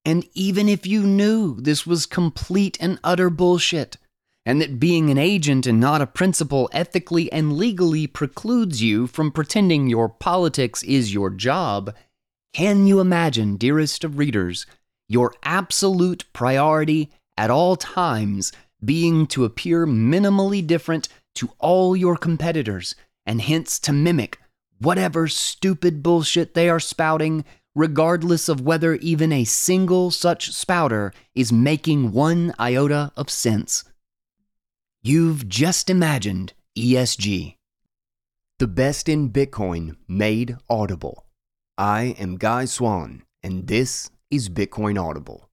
And even if you knew this was complete and utter bullshit, and that being an agent and not a principal ethically and legally precludes you from pretending your politics is your job, can you imagine, dearest of readers, your absolute priority at all times being to appear minimally different to all your competitors, and hence to mimic whatever stupid bullshit they are spouting, regardless of whether even a single such spouter is making one iota of sense? You've just imagined ESG. The best in Bitcoin made audible. I am Guy Swan, and this is Bitcoin Audible.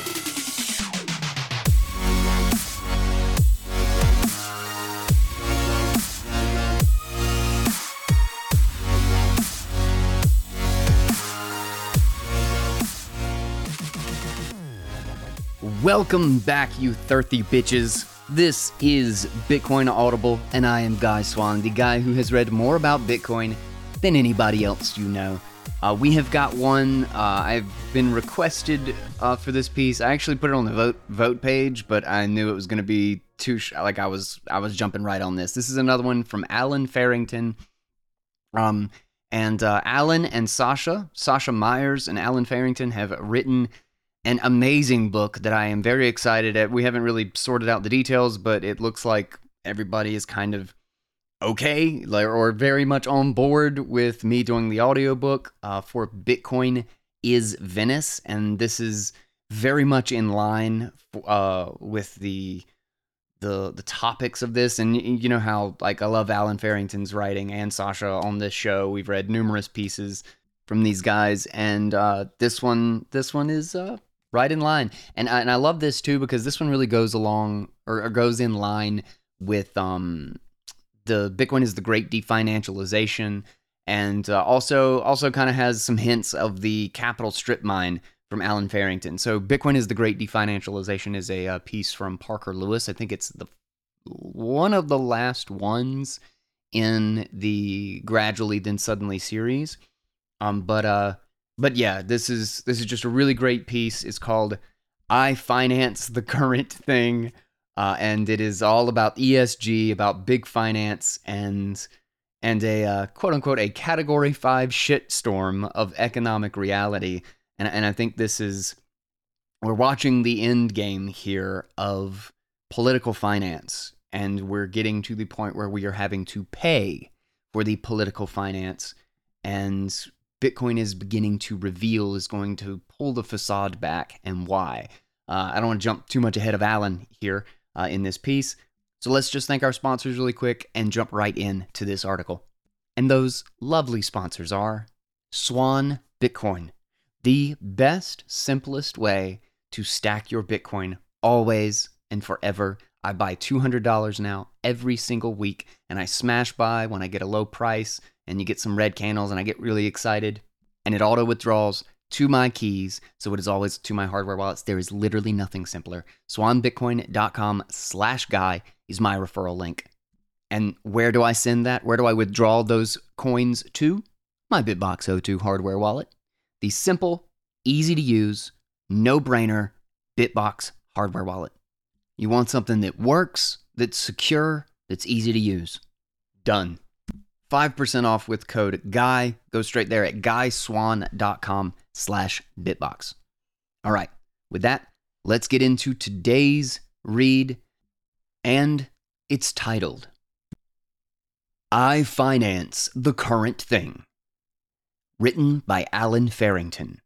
Welcome back, you thirsty bitches. This is Bitcoin Audible, and I am Guy Swan, the guy who has read more about Bitcoin than anybody else you know. We have got one. I've been requested for this piece. I actually put it on the vote page, but I knew it was going to be too I was jumping right on this. This is another one from Alan Farrington. And Alan and Sasha Myers and Alan Farrington have written an amazing book that I am very excited at. We haven't really sorted out the details, but it looks like everybody is kind of okay, or very much on board with me doing the audiobook for Bitcoin is Venice, and this is very much in line with the topics of this. And you know how, like, I love Alan Farrington's writing and Sasha on this show. We've read numerous pieces from these guys, and this one is right in line. And I love this too, because this one really goes along or goes in line with the Bitcoin is the Great Definancialization, and also kind of has some hints of the Capital Strip Mine from Alan Farrington. So Bitcoin is the Great Definancialization is a piece from Parker Lewis. I think it's one of the last ones in the Gradually Then Suddenly series. But yeah, this is just a really great piece. It's called I Finance the Current Thing, and it is all about ESG, about big finance, and a quote-unquote a Category 5 shitstorm of economic reality. And I think we're watching the end game here of political finance, and we're getting to the point where we are having to pay for the political finance, and Bitcoin is beginning to reveal, is going to pull the facade back, and why. I don't want to jump too much ahead of Alan here in this piece, so let's just thank our sponsors really quick and jump right into this article. And those lovely sponsors are Swan Bitcoin, the best, simplest way to stack your Bitcoin always and forever. I buy $200 now every single week, and I smash buy when I get a low price, and you get some red candles, and I get really excited, and it auto withdraws to my keys, so it is always to my hardware wallets. There is literally nothing simpler. swanbitcoin.com/guy is my referral link. And where do I send that? Where do I withdraw those coins to? My BitBox02 hardware wallet. The simple, easy to use, no-brainer BitBox hardware wallet. You want something that works, that's secure, that's easy to use. Done. 5% off with code GUY. Go straight there at guyswan.com/bitbox. All right, with that, let's get into today's read, and it's titled, I Finance the Current Thing, written by Alan Farrington.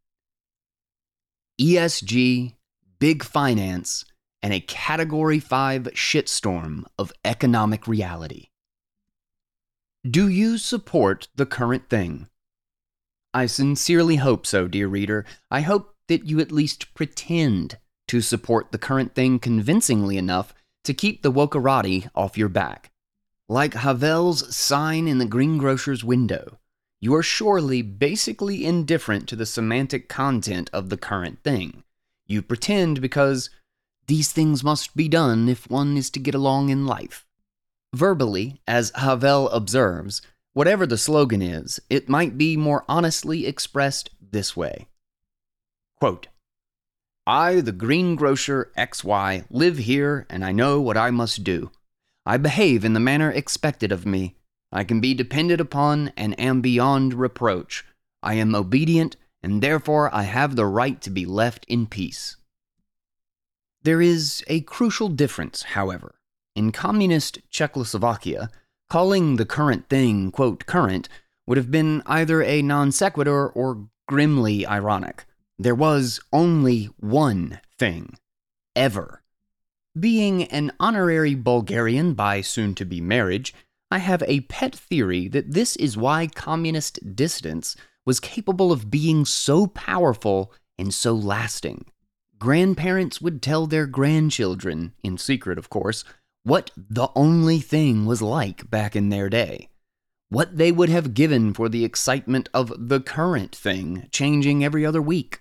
ESG, big finance, and a Category 5 shitstorm of economic reality. Do you support the current thing? I sincerely hope so, dear reader. I hope that you at least pretend to support the current thing convincingly enough to keep the wokerati off your back. Like Havel's sign in the greengrocer's window, you are surely basically indifferent to the semantic content of the current thing. You pretend because these things must be done if one is to get along in life. Verbally, as Havel observes, whatever the slogan is, it might be more honestly expressed this way. Quote, I, the greengrocer XY, live here, and I know what I must do. I behave in the manner expected of me. I can be depended upon and am beyond reproach. I am obedient, and therefore I have the right to be left in peace. There is a crucial difference, however. In communist Czechoslovakia, calling the current thing, quote, current, would have been either a non sequitur or grimly ironic. There was only one thing. Ever. Being an honorary Bulgarian by soon-to-be marriage, I have a pet theory that this is why communist dissidence was capable of being so powerful and so lasting. Grandparents would tell their grandchildren, in secret of course, what the only thing was like back in their day. What they would have given for the excitement of the current thing changing every other week.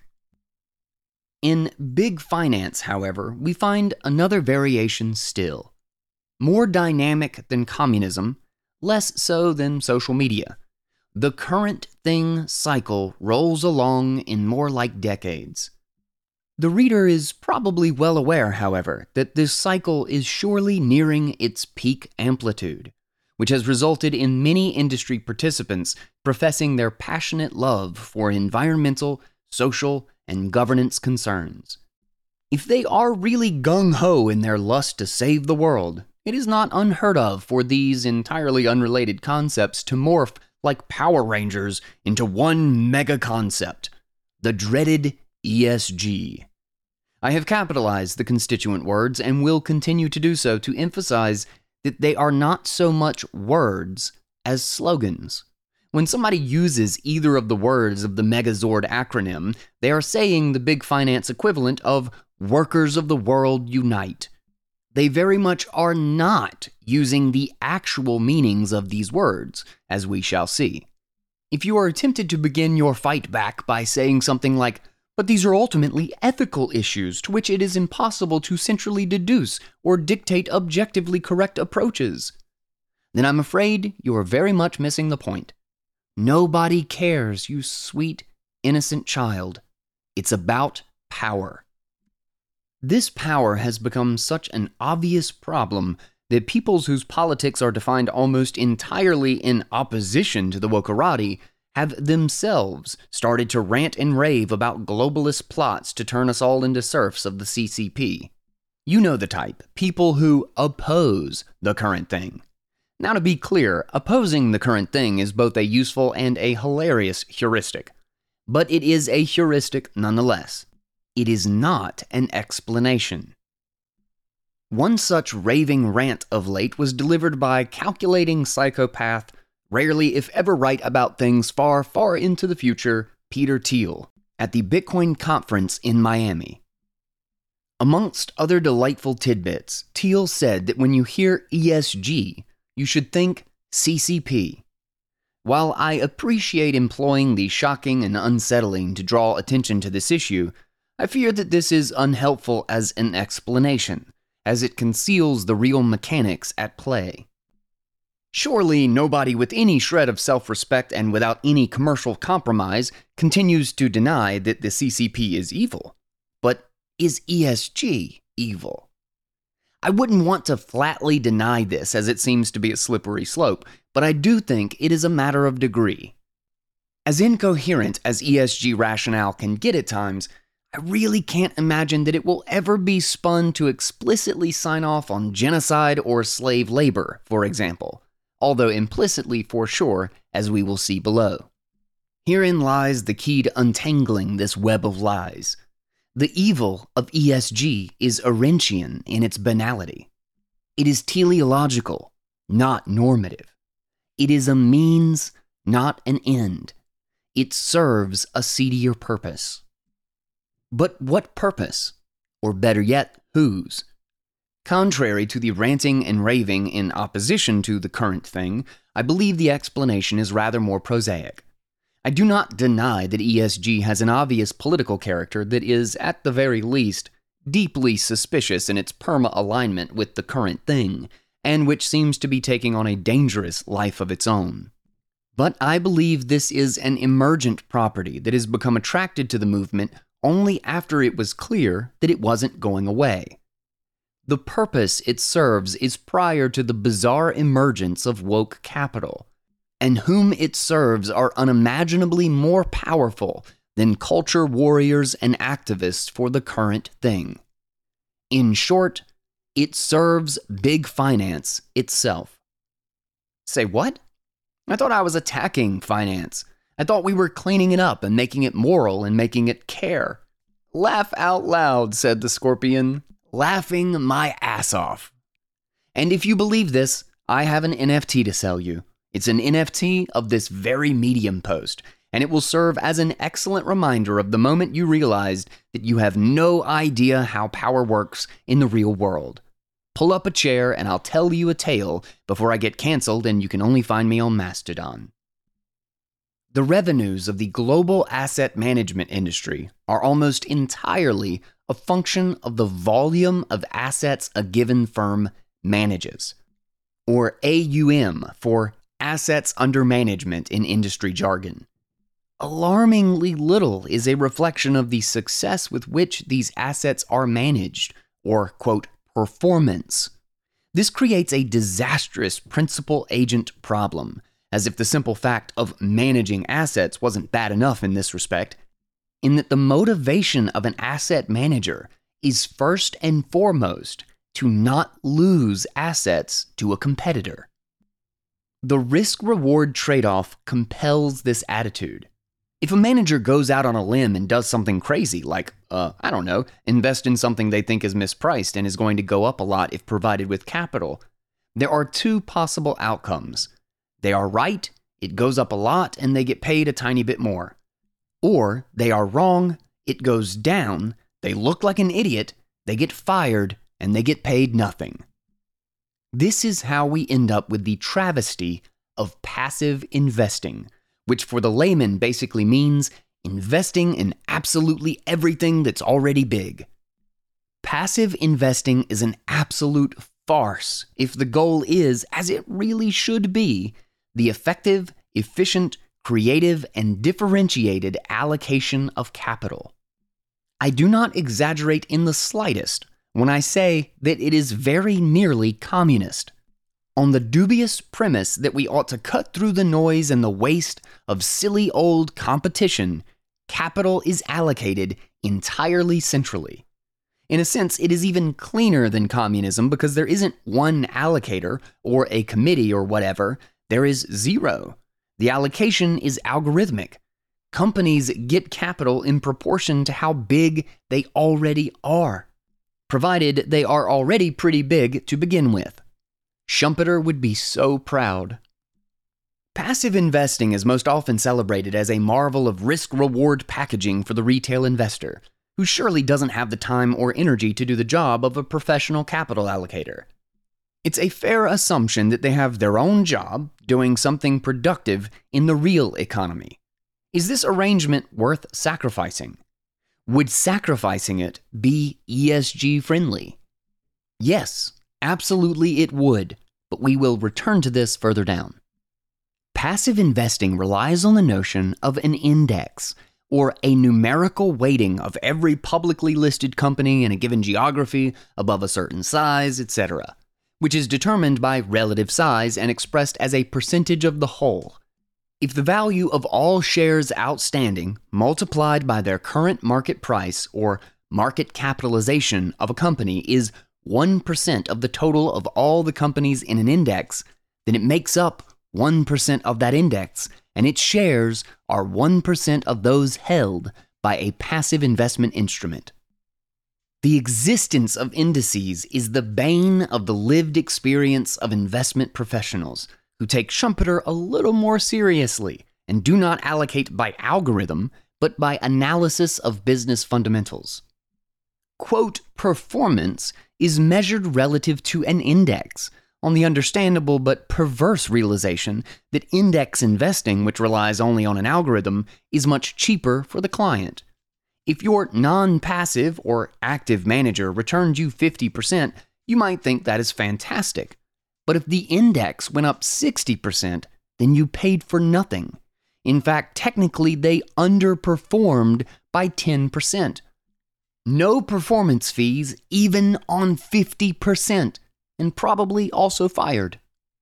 In big finance, however, we find another variation still. More dynamic than communism, less so than social media. The current thing cycle rolls along in more like decades. The reader is probably well aware, however, that this cycle is surely nearing its peak amplitude, which has resulted in many industry participants professing their passionate love for environmental, social, and governance concerns. If they are really gung-ho in their lust to save the world, it is not unheard of for these entirely unrelated concepts to morph like Power Rangers into one mega concept, the dreaded ESG. I have capitalized the constituent words and will continue to do so to emphasize that they are not so much words as slogans. When somebody uses either of the words of the Megazord acronym, they are saying the big finance equivalent of Workers of the World Unite. They very much are not using the actual meanings of these words, as we shall see. If you are tempted to begin your fight back by saying something like, but these are ultimately ethical issues to which it is impossible to centrally deduce or dictate objectively correct approaches, then I'm afraid you are very much missing the point. Nobody cares, you sweet, innocent child. It's about power. This power has become such an obvious problem that peoples whose politics are defined almost entirely in opposition to the wokerati have themselves started to rant and rave about globalist plots to turn us all into serfs of the CCP. You know the type, people who oppose the current thing. Now, to be clear, opposing the current thing is both a useful and a hilarious heuristic. But it is a heuristic nonetheless. It is not an explanation. One such raving rant of late was delivered by calculating psychopath, rarely if ever right about things far, far into the future, Peter Thiel, at the Bitcoin conference in Miami. Amongst other delightful tidbits, Thiel said that when you hear ESG, you should think CCP. While I appreciate employing the shocking and unsettling to draw attention to this issue, I fear that this is unhelpful as an explanation, as it conceals the real mechanics at play. Surely nobody with any shred of self-respect and without any commercial compromise continues to deny that the CCP is evil. But is ESG evil? I wouldn't want to flatly deny this, as it seems to be a slippery slope, but I do think it is a matter of degree. As incoherent as ESG rationale can get at times, I really can't imagine that it will ever be spun to explicitly sign off on genocide or slave labor, for example, although implicitly for sure, as we will see below. Herein lies the key to untangling this web of lies. The evil of ESG is Arendtian in its banality. It is teleological, not normative. It is a means, not an end. It serves a seedier purpose. But what purpose? Or better yet, whose? Contrary to the ranting and raving in opposition to the current thing, I believe the explanation is rather more prosaic. I do not deny that ESG has an obvious political character that is, at the very least, deeply suspicious in its perma-alignment with the current thing, and which seems to be taking on a dangerous life of its own. But I believe this is an emergent property that has become attracted to the movement only after it was clear that it wasn't going away. The purpose it serves is prior to the bizarre emergence of woke capital, and whom it serves are unimaginably more powerful than culture warriors and activists for the current thing. In short, it serves big finance itself. Say what? I thought I was attacking finance. I thought we were cleaning it up and making it moral and making it care. Laugh out loud, said the Scorpion, laughing my ass off. And if you believe this, I have an NFT to sell you. It's an NFT of this very Medium post, and it will serve as an excellent reminder of the moment you realized that you have no idea how power works in the real world. Pull up a chair and I'll tell you a tale before I get canceled and you can only find me on Mastodon. The revenues of the global asset management industry are almost entirely a function of the volume of assets a given firm manages, or AUM for assets under management in industry jargon. Alarmingly little is a reflection of the success with which these assets are managed, or, quote, performance. This creates a disastrous principal-agent problem, as if the simple fact of managing assets wasn't bad enough in this respect, in that the motivation of an asset manager is first and foremost to not lose assets to a competitor. The risk-reward trade-off compels this attitude. If a manager goes out on a limb and does something crazy, like, invest in something they think is mispriced and is going to go up a lot if provided with capital, there are two possible outcomes. They are right, it goes up a lot and they get paid a tiny bit more. Or they are wrong, it goes down, they look like an idiot, they get fired, and they get paid nothing. This is how we end up with the travesty of passive investing, which for the layman basically means investing in absolutely everything that's already big. Passive investing is an absolute farce if the goal is, as it really should be, the effective, efficient, creative, and differentiated allocation of capital. I do not exaggerate in the slightest when I say that it is very nearly communist, on the dubious premise that we ought to cut through the noise and the waste of silly old competition. Capital is allocated entirely centrally. In a sense, it is even cleaner than communism because there isn't one allocator or a committee or whatever. There is zero. The allocation is algorithmic. Companies get capital in proportion to how big they already are, provided they are already pretty big to begin with. Schumpeter would be so proud. Passive investing is most often celebrated as a marvel of risk-reward packaging for the retail investor, who surely doesn't have the time or energy to do the job of a professional capital allocator. It's a fair assumption that they have their own job doing something productive in the real economy. Is this arrangement worth sacrificing? Would sacrificing it be ESG friendly? Yes, absolutely it would, but we will return to this further down. Passive investing relies on the notion of an index, or a numerical weighting of every publicly listed company in a given geography above a certain size, etc., which is determined by relative size and expressed as a percentage of the whole. If the value of all shares outstanding multiplied by their current market price or market capitalization of a company is 1% of the total of all the companies in an index, then it makes up 1% of that index, and its shares are 1% of those held by a passive investment instrument. The existence of indices is the bane of the lived experience of investment professionals who take Schumpeter a little more seriously and do not allocate by algorithm, but by analysis of business fundamentals. Quote, performance is measured relative to an index, on the understandable but perverse realization that index investing, which relies only on an algorithm, is much cheaper for the client. If your non-passive or active manager returns you 50%, you might think that is fantastic. But if the index went up 60%, then you paid for nothing. In fact, technically they underperformed by 10%. No performance fees even on 50%, and probably also fired.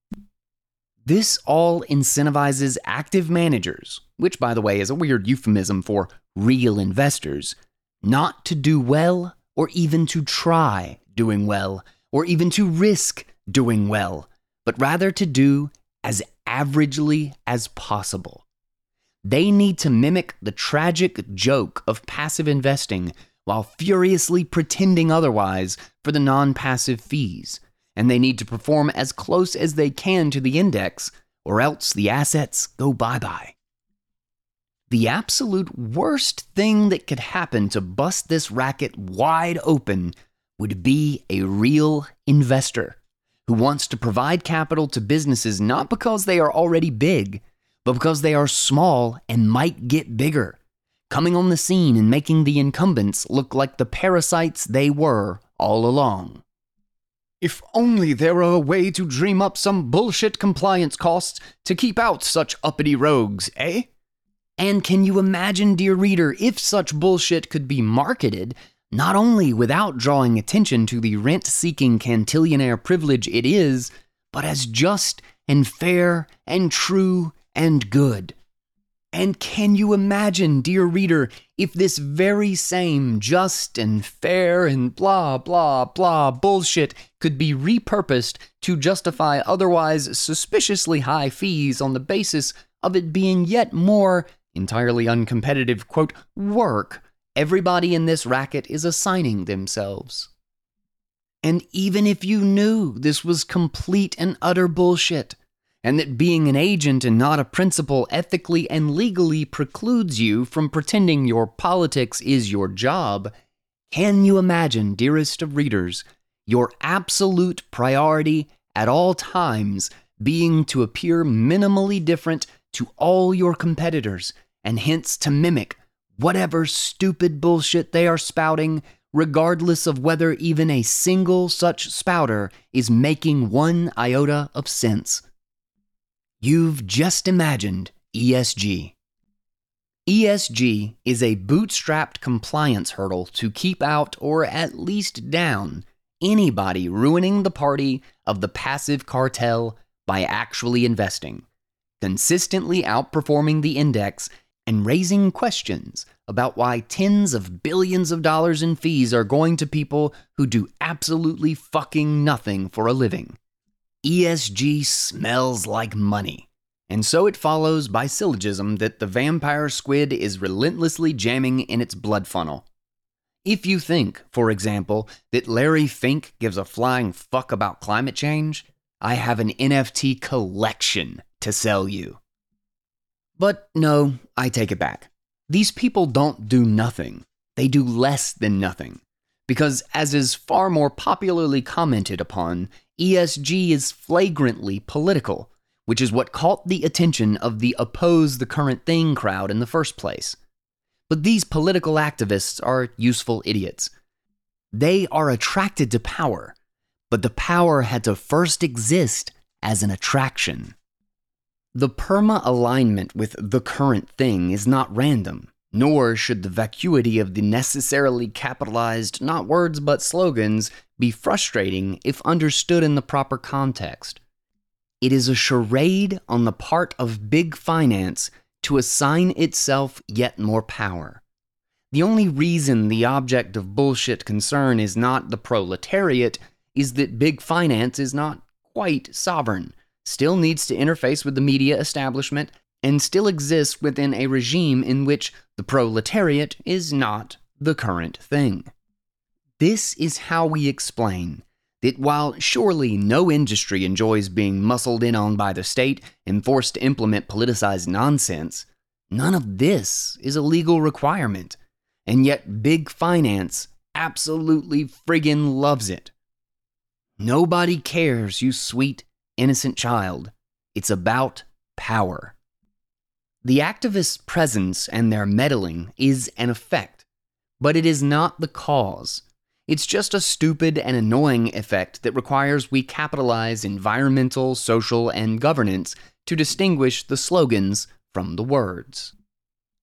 This all incentivizes active managers, which by the way is a weird euphemism for real investors, not to do well or even to try doing well or even to risk doing well, but rather to do as averagely as possible. They need to mimic the tragic joke of passive investing while furiously pretending otherwise for the non-passive fees, and they need to perform as close as they can to the index, or else the assets go bye-bye. The absolute worst thing that could happen to bust this racket wide open would be a real investor who wants to provide capital to businesses not because they are already big, but because they are small and might get bigger, coming on the scene and making the incumbents look like the parasites they were all along. If only there were a way to dream up some bullshit compliance costs to keep out such uppity rogues, eh? And can you imagine, dear reader, if such bullshit could be marketed, not only without drawing attention to the rent-seeking cantillionaire privilege it is, but as just and fair and true and good? And can you imagine, dear reader, if this very same just and fair and blah, blah, blah bullshit could be repurposed to justify otherwise suspiciously high fees on the basis of it being yet more entirely uncompetitive, quote, work everybody in this racket is assigning themselves? And even if you knew this was complete and utter bullshit, and that being an agent and not a principal ethically and legally precludes you from pretending your politics is your job, can you imagine, dearest of readers, your absolute priority at all times being to appear minimally different to all your competitors, and hence to mimic whatever stupid bullshit they are spouting, regardless of whether even a single such spouter is making one iota of sense? You've just imagined ESG. ESG is a bootstrapped compliance hurdle to keep out, or at least down, anybody ruining the party of the passive cartel by actually investing, consistently outperforming the index, and raising questions about why tens of billions of dollars in fees are going to people who do absolutely fucking nothing for a living. ESG smells like money, and so it follows by syllogism that the vampire squid is relentlessly jamming in its blood funnel. If you think, for example, that Larry Fink gives a flying fuck about climate change, I have an NFT collection to sell you. But no, I take it back. These people don't do nothing. They do less than nothing. Because, as is far more popularly commented upon, ESG is flagrantly political, which is what caught the attention of the oppose the current thing crowd in the first place. But these political activists are useful idiots. They are attracted to power, but the power had to first exist as an attraction. The perma-alignment with the current thing is not random, nor should the vacuity of the necessarily capitalized, not words but slogans, be frustrating if understood in the proper context. It is a charade on the part of big finance to assign itself yet more power. The only reason the object of bullshit concern is not the proletariat is that big finance is not quite sovereign, still needs to interface with the media establishment, and still exists within a regime in which the proletariat is not the current thing. This is how we explain that while surely no industry enjoys being muscled in on by the state and forced to implement politicized nonsense, none of this is a legal requirement, and yet big finance absolutely friggin' loves it. Nobody cares, you sweet, innocent child. It's about power. The activists' presence and their meddling is an effect, but it is not the cause. It's just a stupid and annoying effect that requires we capitalize environmental, social, and governance to distinguish the slogans from the words.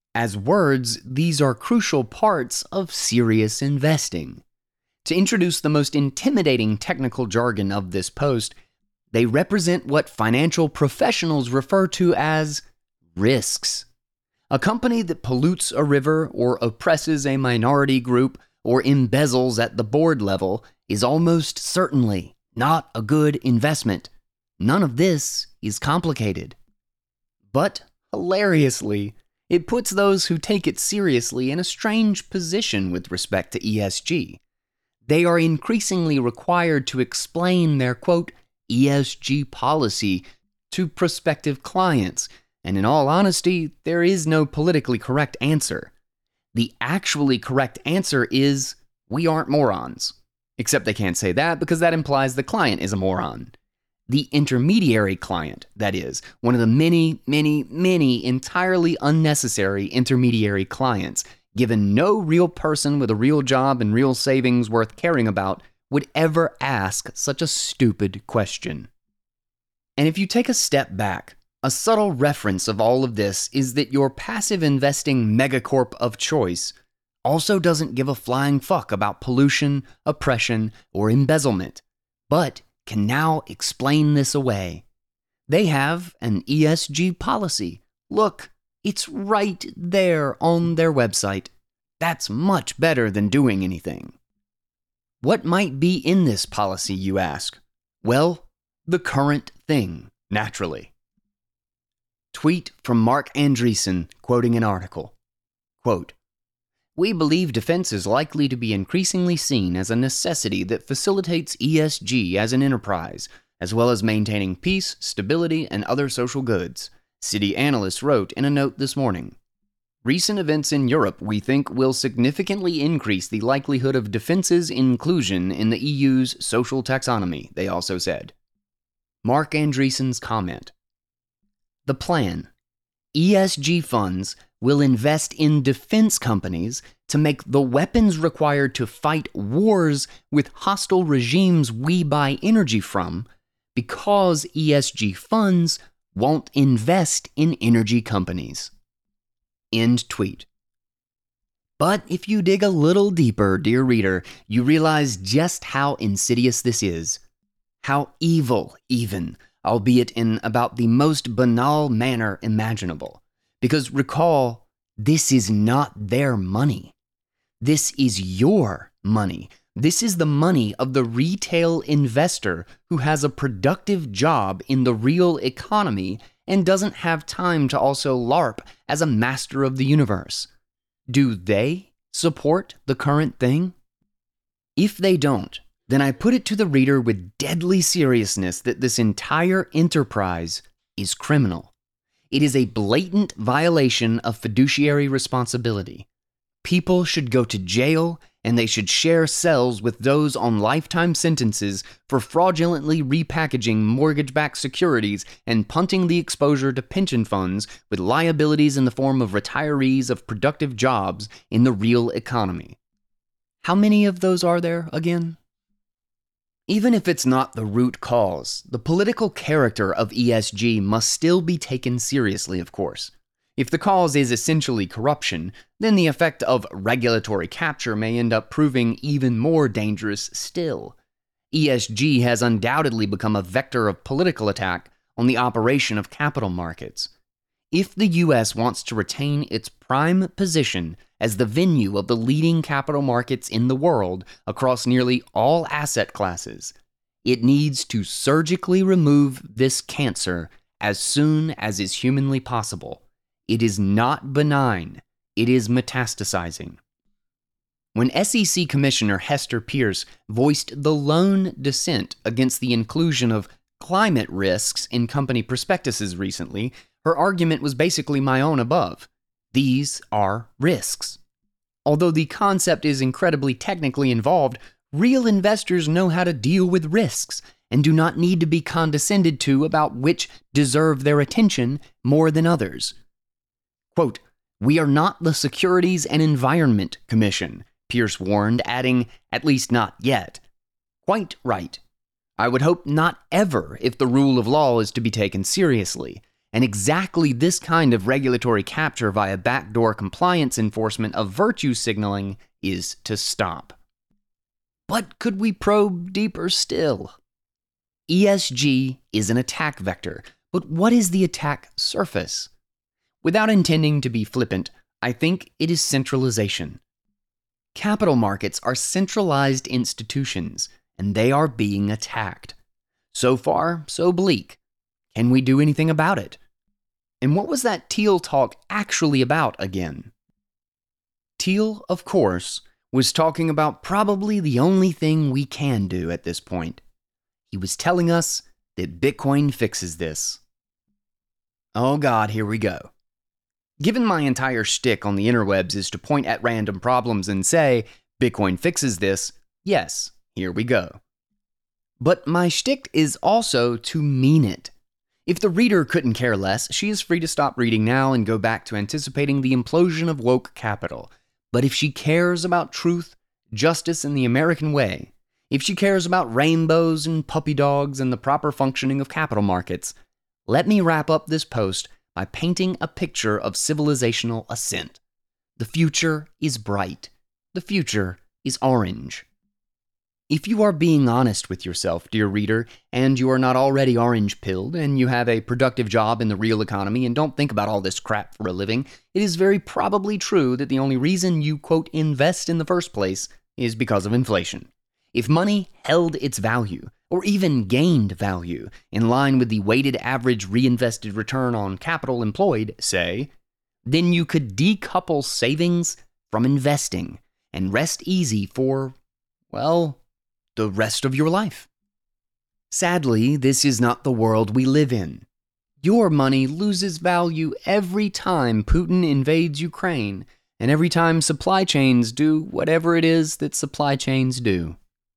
As words, these are crucial parts of serious investing. To introduce the most intimidating technical jargon of this post, they represent what financial professionals refer to as risks. A company that pollutes a river or oppresses a minority group or embezzles at the board level is almost certainly not a good investment. None of this is complicated. But, hilariously, it puts those who take it seriously in a strange position with respect to ESG. They are increasingly required to explain their, quote, ESG policy to prospective clients, and in all honesty, there is no politically correct answer. The actually correct answer is, we aren't morons. Except they can't say that because that implies the client is a moron. The intermediary client, that is, one of the many, many, many entirely unnecessary intermediary clients, given no real person with a real job and real savings worth caring about, would ever ask such a stupid question. And if you take a step back, a subtle reference of all of this is that your passive investing megacorp of choice also doesn't give a flying fuck about pollution, oppression, or embezzlement, but can now explain this away. They have an ESG policy. Look, it's right there on their website. That's much better than doing anything. What might be in this policy, you ask? Well, the current thing, naturally. Tweet from Marc Andreessen, quoting an article. Quote, "We believe defense is likely to be increasingly seen as a necessity that facilitates ESG as an enterprise, as well as maintaining peace, stability, and other social goods," Citi analysts wrote in a note this morning. Recent events in Europe, we think, will significantly increase the likelihood of defense's inclusion in the EU's social taxonomy, they also said. Marc Andreessen's comment. The plan. ESG funds will invest in defense companies to make the weapons required to fight wars with hostile regimes we buy energy from, because ESG funds won't invest in energy companies. End tweet. But if you dig a little deeper, dear reader, you realize just how insidious this is. How evil, even, albeit in about the most banal manner imaginable. Because recall, this is not their money. This is your money. This is the money of the retail investor who has a productive job in the real economy and doesn't have time to also LARP as a master of the universe. Do they support the current thing? If they don't, then I put it to the reader with deadly seriousness that this entire enterprise is criminal. It is a blatant violation of fiduciary responsibility. People should go to jail, and they should share cells with those on lifetime sentences for fraudulently repackaging mortgage-backed securities and punting the exposure to pension funds with liabilities in the form of retirees of productive jobs in the real economy. How many of those are there again? Even if it's not the root cause, the political character of ESG must still be taken seriously, of course. If the cause is essentially corruption, then the effect of regulatory capture may end up proving even more dangerous still. ESG has undoubtedly become a vector of political attack on the operation of capital markets. If the U.S. wants to retain its prime position as the venue of the leading capital markets in the world across nearly all asset classes, it needs to surgically remove this cancer as soon as is humanly possible. It is not benign. It is metastasizing. When SEC Commissioner Hester Peirce voiced the lone dissent against the inclusion of climate risks in company prospectuses recently, her argument was basically my own above. These are risks. Although the concept is incredibly technically involved, real investors know how to deal with risks and do not need to be condescended to about which deserve their attention more than others. Quote, "We are not the Securities and Environment Commission," Peirce warned, adding, "at least not yet." Quite right. I would hope not ever if the rule of law is to be taken seriously. And exactly this kind of regulatory capture via backdoor compliance enforcement of virtue signaling is to stop. But could we probe deeper still? ESG is an attack vector, but what is the attack surface? Without intending to be flippant, I think it is centralization. Capital markets are centralized institutions, and they are being attacked. So far, so bleak. Can we do anything about it? And what was that Thiel talk actually about again? Thiel, of course, was talking about probably the only thing we can do at this point. He was telling us that Bitcoin fixes this. Oh God, here we go. Given my entire shtick on the interwebs is to point at random problems and say, Bitcoin fixes this, yes, here we go. But my shtick is also to mean it. If the reader couldn't care less, she is free to stop reading now and go back to anticipating the implosion of woke capital. But if she cares about truth, justice, and the American way, if she cares about rainbows and puppy dogs and the proper functioning of capital markets, let me wrap up this post by painting a picture of civilizational ascent. The future is bright. The future is orange. If you are being honest with yourself, dear reader, and you are not already orange-pilled, and you have a productive job in the real economy and don't think about all this crap for a living, it is very probably true that the only reason you, quote, invest in the first place is because of inflation. If money held its value, or even gained value, in line with the weighted average reinvested return on capital employed, say, then you could decouple savings from investing and rest easy for, well, the rest of your life. Sadly, this is not the world we live in. Your money loses value every time Putin invades Ukraine, and every time supply chains do whatever it is that supply chains do.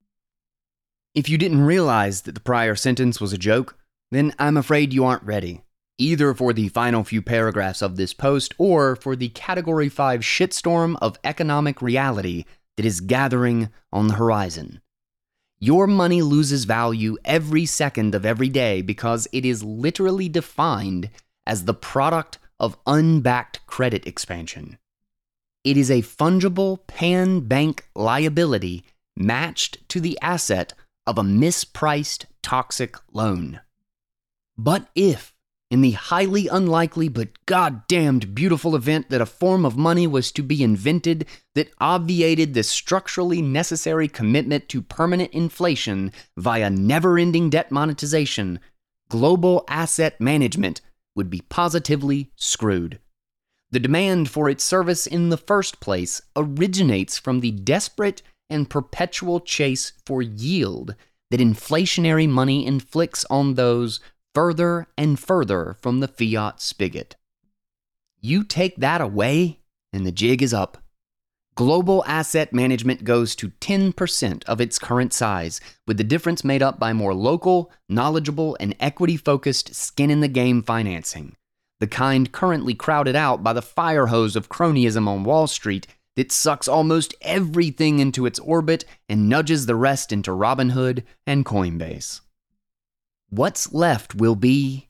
If you didn't realize that the prior sentence was a joke, then I'm afraid you aren't ready, either for the final few paragraphs of this post or for the Category 5 shitstorm of economic reality that is gathering on the horizon. Your money loses value every second of every day because it is literally defined as the product of unbacked credit expansion. It is a fungible pan-bank liability matched to the asset of a mispriced toxic loan. But if, in the highly unlikely but goddamned beautiful event that a form of money was to be invented that obviated the structurally necessary commitment to permanent inflation via never-ending debt monetization, global asset management would be positively screwed. The demand for its service in the first place originates from the desperate and perpetual chase for yield that inflationary money inflicts on those further and further from the fiat spigot. You take that away, and the jig is up. Global asset management goes to 10% of its current size, with the difference made up by more local, knowledgeable, and equity-focused skin-in-the-game financing, the kind currently crowded out by the fire hose of cronyism on Wall Street that sucks almost everything into its orbit and nudges the rest into Robinhood and Coinbase. What's left will be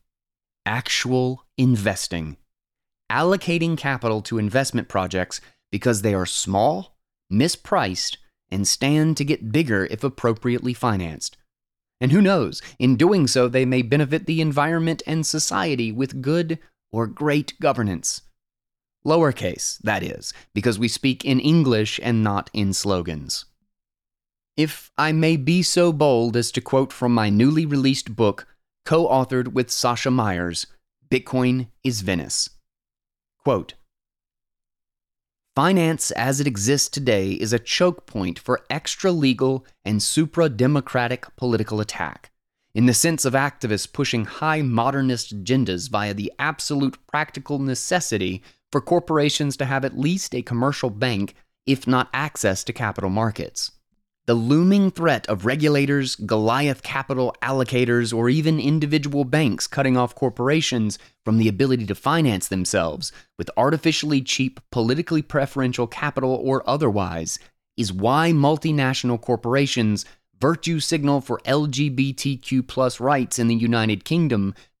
actual investing, allocating capital to investment projects because they are small, mispriced, and stand to get bigger if appropriately financed. And who knows, in doing so they may benefit the environment and society with good or great governance. Lowercase, that is, because we speak in English and not in slogans. If I may be so bold as to quote from my newly released book, co-authored with Sasha Myers, Bitcoin is Venice. Quote, finance as it exists today is a choke point for extra-legal and supra-democratic political attack, in the sense of activists pushing high modernist agendas via the absolute practical necessity for corporations to have at least a commercial bank, if not access to capital markets. The looming threat of regulators, Goliath capital allocators, or even individual banks cutting off corporations from the ability to finance themselves with artificially cheap, politically preferential capital or otherwise is why multinational corporations virtue signal for LGBTQ+ rights in the United Kingdom,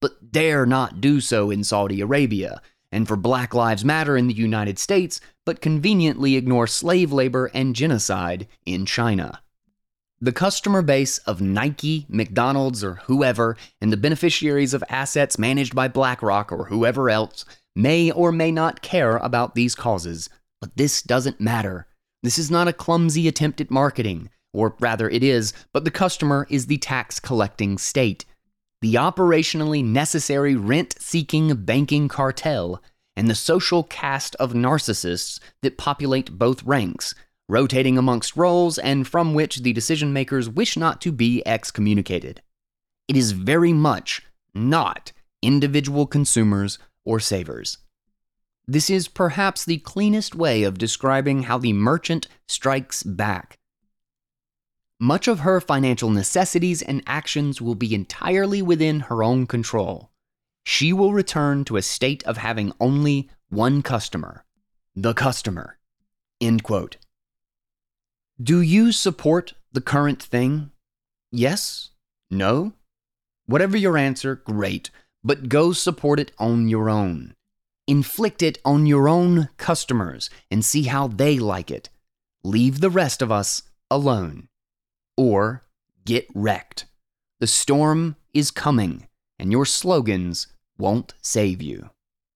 but dare not do so in Saudi Arabia, and for Black Lives Matter in the United States, but conveniently ignore slave labor and genocide in China. The customer base of Nike, McDonald's, or whoever, and the beneficiaries of assets managed by BlackRock or whoever else may or may not care about these causes, but this doesn't matter. This is not a clumsy attempt at marketing, or rather it is, but the customer is the tax-collecting state, the operationally necessary rent-seeking banking cartel, and the social caste of narcissists that populate both ranks, rotating amongst roles and from which the decision-makers wish not to be excommunicated. It is very much not individual consumers or savers. This is perhaps the cleanest way of describing how the merchant strikes back. Much of her financial necessities and actions will be entirely within her own control. She will return to a state of having only one customer, the customer. End quote. Do you support the current thing? Yes? No? Whatever your answer, great, but go support it on your own. Inflict it on your own customers and see how they like it. Leave the rest of us alone. Or get wrecked. The storm is coming, and your slogans won't save you.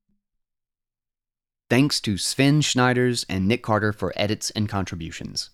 Thanks to Sven Schneiders and Nick Carter for edits and contributions.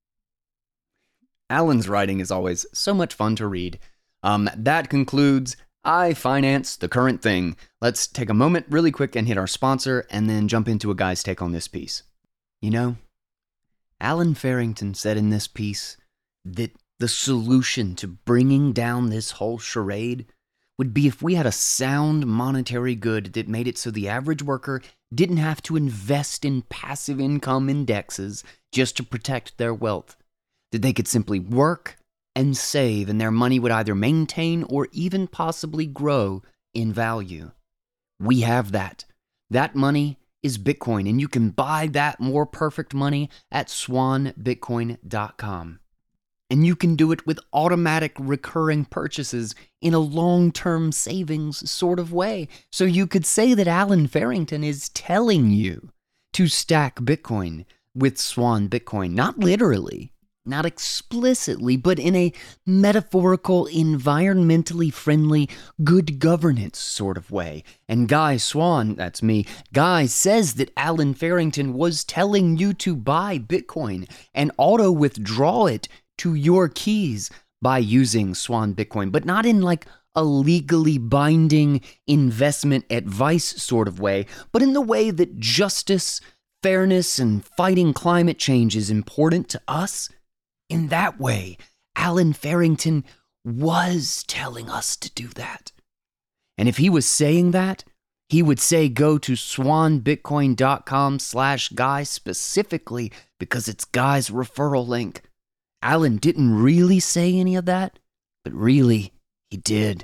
Alan's writing is always so much fun to read. That concludes I Finance the Current Thing. Let's take a moment really quick and hit our sponsor and then jump into a guy's take on this piece. You know, Alan Farrington said in this piece that the solution to bringing down this whole charade would be if we had a sound monetary good that made it so the average worker didn't have to invest in passive income indexes just to protect their wealth. That they could simply work and save, and their money would either maintain or even possibly grow in value. We have that. That money is Bitcoin, and you can buy that more perfect money at swanbitcoin.com. And you can do it with automatic recurring purchases in a long-term savings sort of way. So you could say that Alan Farrington is telling you to stack Bitcoin with Swan Bitcoin, not literally, not explicitly, but in a metaphorical, environmentally friendly, good governance sort of way. And Guy Swan, that's me, Guy says that Alan Farrington was telling you to buy Bitcoin and auto-withdraw it to your keys by using Swan Bitcoin, but not in like a legally binding investment advice sort of way, but in the way that justice, fairness, and fighting climate change is important to us. In that way, Alan Farrington was telling us to do that. And if he was saying that, he would say go to swanbitcoin.com/Guy specifically because it's Guy's referral link. Alan didn't really say any of that, but really, he did.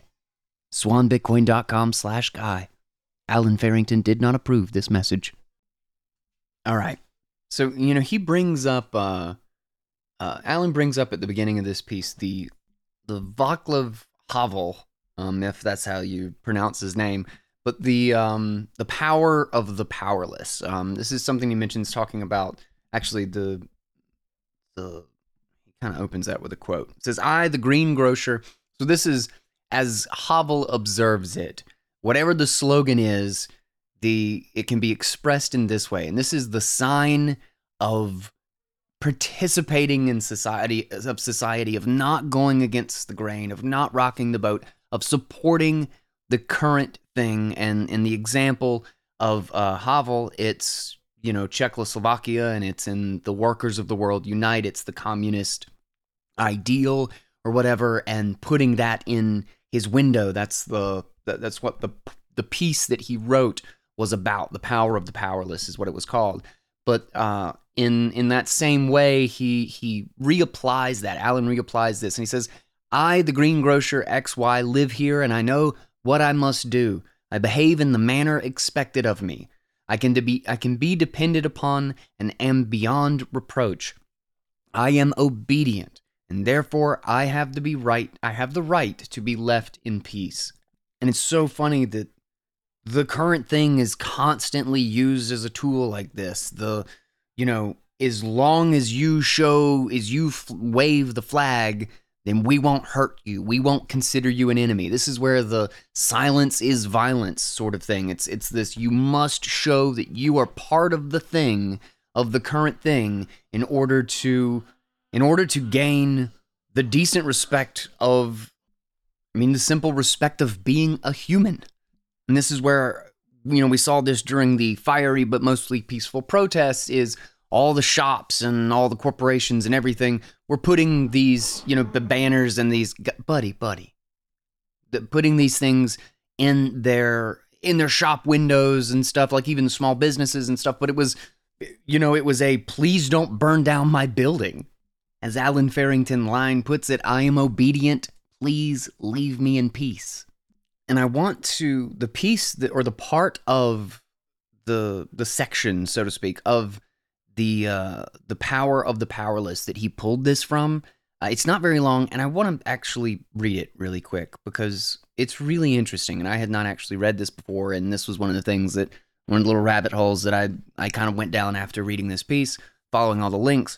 swanbitcoin.com/Guy. Alan Farrington did not approve this message. All right. So, he brings up, Alan brings up at the beginning of this piece the Václav Havel, if that's how you pronounce his name, but the power of the powerless. This is something he mentions talking about, actually, the kind of opens that with a quote. It says, I, the greengrocer. So this is as Havel observes it. Whatever the slogan is, it can be expressed in this way. And this is the sign of participating in society, of not going against the grain, of not rocking the boat, of supporting the current thing. And in the example of Havel, it's Czechoslovakia, and it's in the workers of the world unite. It's the communist ideal or whatever, and putting that in his window. That's what the piece that he wrote was about. The power of the powerless is what it was called. But in that same way, he reapplies that. Alan reapplies this, and he says, I, the greengrocer XY, live here, and I know what I must do. I behave in the manner expected of me. I can be depended upon and am beyond reproach. I am obedient, and therefore I have the right to be left in peace. And it's so funny that the current thing is constantly used as a tool like this. As long as you wave the flag, then we won't hurt you. We won't consider you an enemy. This is where the silence is violence sort of thing. It's this, you must show that you are part of the thing, of the current thing, in order to gain the decent respect of, the simple respect of being a human. And this is where, we saw this during the fiery but mostly peaceful protests, is all the shops and all the corporations and everything were putting these, the banners and these, putting these things in their shop windows and stuff, like even small businesses and stuff. But it was, it was a please don't burn down my building. As Alan Farrington line puts it, I am obedient. Please leave me in peace. And I want to, the piece or the part of the section, so to speak, of the power of the powerless that he pulled this from. It's not very long, and I want to actually read it really quick because it's really interesting. And I had not actually read this before, and this was one of the things that, one of the little rabbit holes that I kind of went down after reading this piece, following all the links.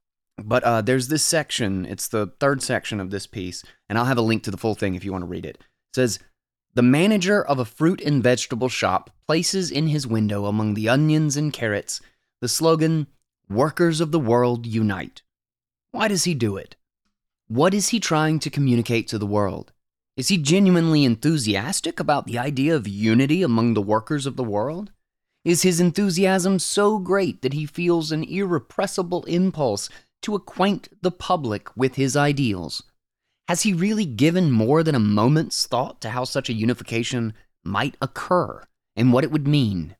But there's this section, it's the third section of this piece, and I'll have a link to the full thing if you want to read it. It says, the manager of a fruit and vegetable shop places in his window among the onions and carrots the slogan, Workers of the World Unite. Why does he do it? What is he trying to communicate to the world? Is he genuinely enthusiastic about the idea of unity among the workers of the world? Is his enthusiasm so great that he feels an irrepressible impulse to acquaint the public with his ideals? Has he really given more than a moment's thought to how such a unification might occur and what it would mean?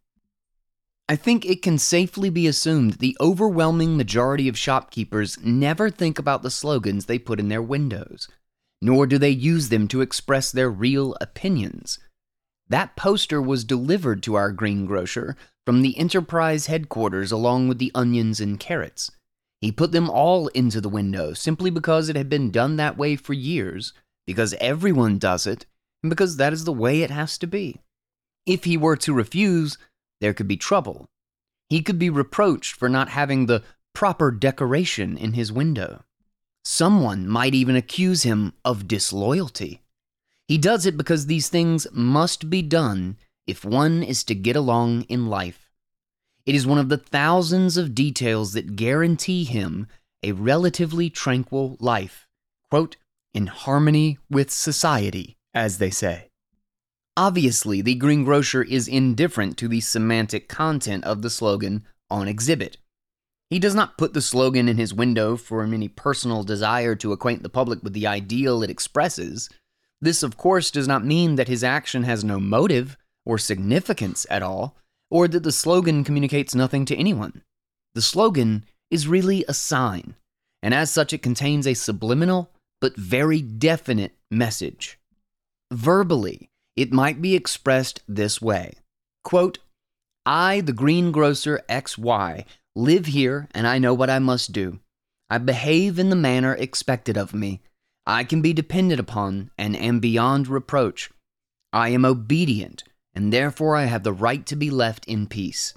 I think it can safely be assumed the overwhelming majority of shopkeepers never think about the slogans they put in their windows, nor do they use them to express their real opinions. That poster was delivered to our greengrocer from the enterprise headquarters along with the onions and carrots. He put them all into the window simply because it had been done that way for years, because everyone does it, and because that is the way it has to be. If he were to refuse, there could be trouble. He could be reproached for not having the proper decoration in his window. Someone might even accuse him of disloyalty. He does it because these things must be done if one is to get along in life. It is one of the thousands of details that guarantee him a relatively tranquil life, quote, in harmony with society, as they say. Obviously, the greengrocer is indifferent to the semantic content of the slogan on exhibit. He does not put the slogan in his window from any personal desire to acquaint the public with the ideal it expresses. This, of course, does not mean that his action has no motive or significance at all, or that the slogan communicates nothing to anyone. The slogan is really a sign, and as such it contains a subliminal but very definite message. Verbally, it might be expressed this way, quote, I, the greengrocer XY, live here and I know what I must do. I behave in the manner expected of me. I can be depended upon and am beyond reproach. I am obedient, and therefore I have the right to be left in peace.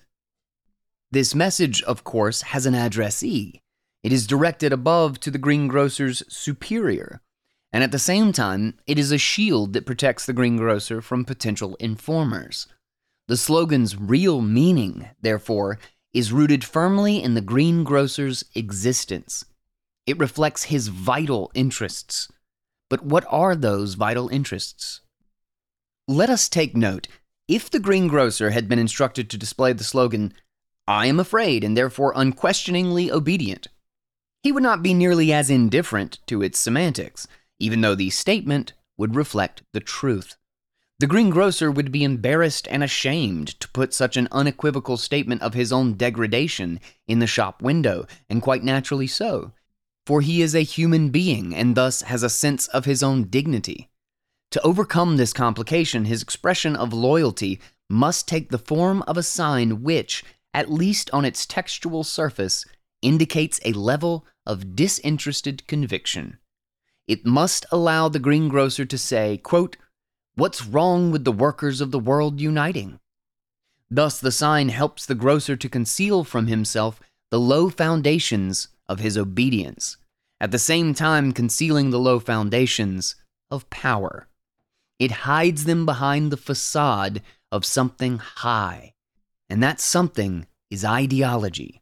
This message, of course, has an addressee. It is directed above to the greengrocer's superior, and at the same time, it is a shield that protects the greengrocer from potential informers. The slogan's real meaning, therefore, is rooted firmly in the greengrocer's existence. It reflects his vital interests. But what are those vital interests? Let us take note. If the greengrocer had been instructed to display the slogan, I am afraid and therefore unquestioningly obedient, he would not be nearly as indifferent to its semantics, even though the statement would reflect the truth. The greengrocer would be embarrassed and ashamed to put such an unequivocal statement of his own degradation in the shop window, and quite naturally so, for he is a human being and thus has a sense of his own dignity. To overcome this complication, his expression of loyalty must take the form of a sign which, at least on its textual surface, indicates a level of disinterested conviction. It must allow the greengrocer to say, quote, What's wrong with the workers of the world uniting? Thus, the sign helps the grocer to conceal from himself the low foundations of his obedience, at the same time concealing the low foundations of power. It hides them behind the facade of something high, and that something is ideology.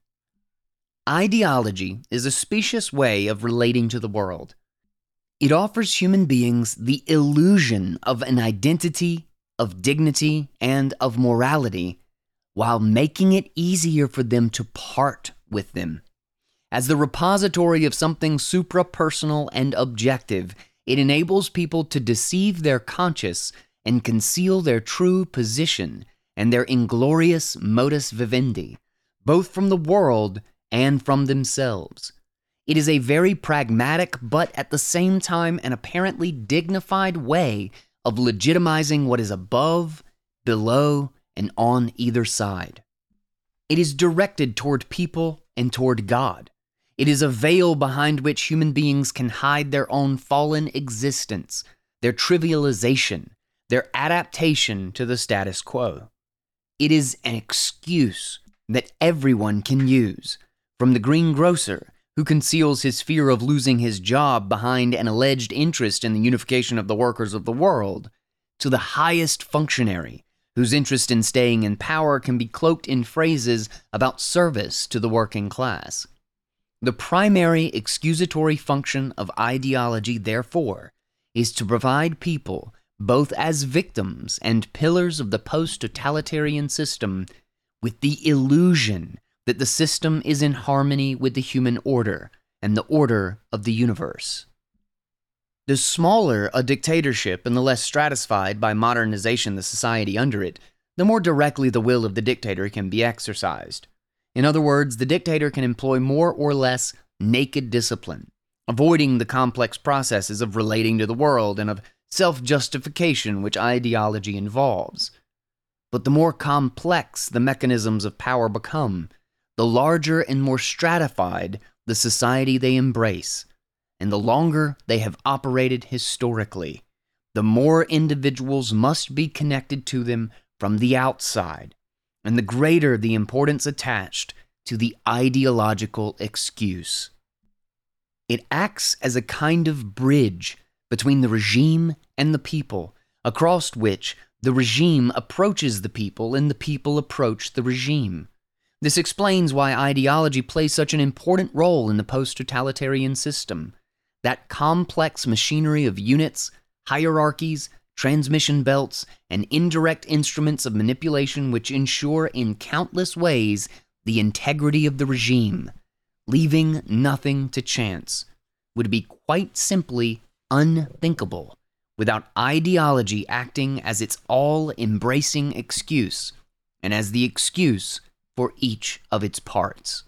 Ideology is a specious way of relating to the world. It offers human beings the illusion of an identity, of dignity, and of morality, while making it easier for them to part with them. As the repository of something suprapersonal and objective, it enables people to deceive their conscience and conceal their true position and their inglorious modus vivendi, both from the world and from themselves. It is a very pragmatic, but at the same time an apparently dignified way of legitimizing what is above, below, and on either side. It is directed toward people and toward God. It is a veil behind which human beings can hide their own fallen existence, their trivialization, their adaptation to the status quo. It is an excuse that everyone can use, from the greengrocer, who conceals his fear of losing his job behind an alleged interest in the unification of the workers of the world, to the highest functionary, whose interest in staying in power can be cloaked in phrases about service to the working class. The primary excusatory function of ideology, therefore, is to provide people, both as victims and pillars of the post-totalitarian system, with the illusion that the system is in harmony with the human order and the order of the universe. The smaller a dictatorship and the less stratified by modernization the society under it, the more directly the will of the dictator can be exercised. In other words, the dictator can employ more or less naked discipline, avoiding the complex processes of relating to the world and of self-justification which ideology involves. But the more complex the mechanisms of power become, the larger and more stratified the society they embrace, and the longer they have operated historically, the more individuals must be connected to them from the outside, and the greater the importance attached to the ideological excuse. It acts as a kind of bridge between the regime and the people, across which the regime approaches the people and the people approach the regime. This explains why ideology plays such an important role in the post-totalitarian system. That complex machinery of units, hierarchies, transmission belts, and indirect instruments of manipulation which ensure in countless ways the integrity of the regime, leaving nothing to chance, would be quite simply unthinkable without ideology acting as its all-embracing excuse, and as the excuse for each of its parts.